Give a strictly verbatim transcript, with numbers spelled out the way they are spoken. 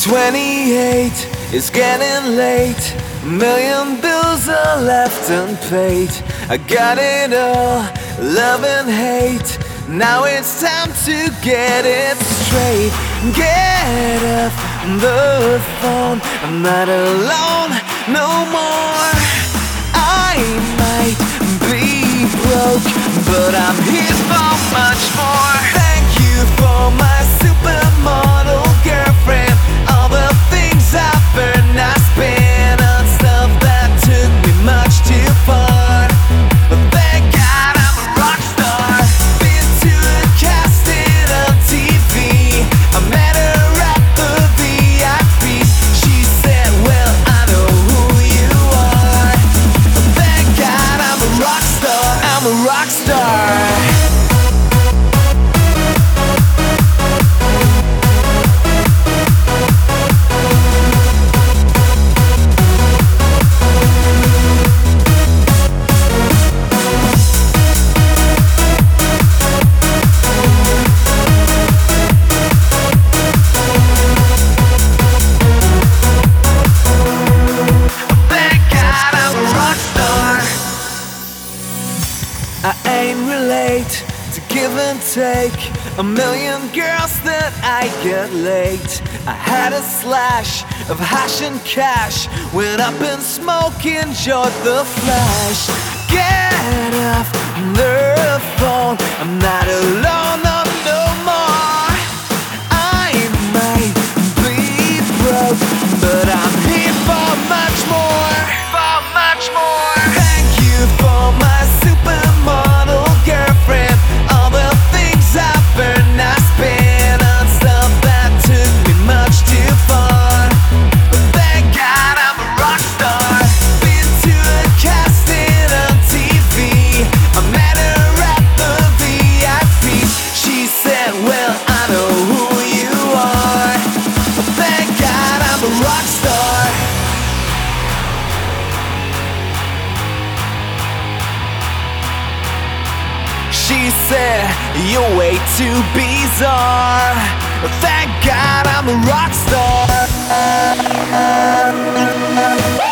twenty-eight, it's getting late. A million bills are left unpaid. I got it all, love and hate. Now it's time to get it straight. Get off the phone, I'm not alone no more. I might be broke, but I'm here for much more. Thank you for my supermodel girlfriend. All the things I've earned, I spent on stuff that took me much too far. But thank God I'm a rock star. Been to a casting on T V. I met her at the V I P. She said, well, I know who you are. But thank God I'm a rock star. I'm a rock star. I ain't relate to give and take. A million girls that I get late. I had a slash of hash and cash. Went up in smoke, enjoyed the flash. Get off the phone, I'm not alone, no, no more. I might be broke, but I'm here for much more. For much more. Thank you for my supermodel girlfriend. All the things I've earned, I spent on stuff that took me much too far. But thank God I'm a rock star. Been to a casting on T V. I met her at the V I P. She said, well, I know who you are. But thank God I'm a rock star. She said, you're way too bizarre. Thank God I'm a rock star.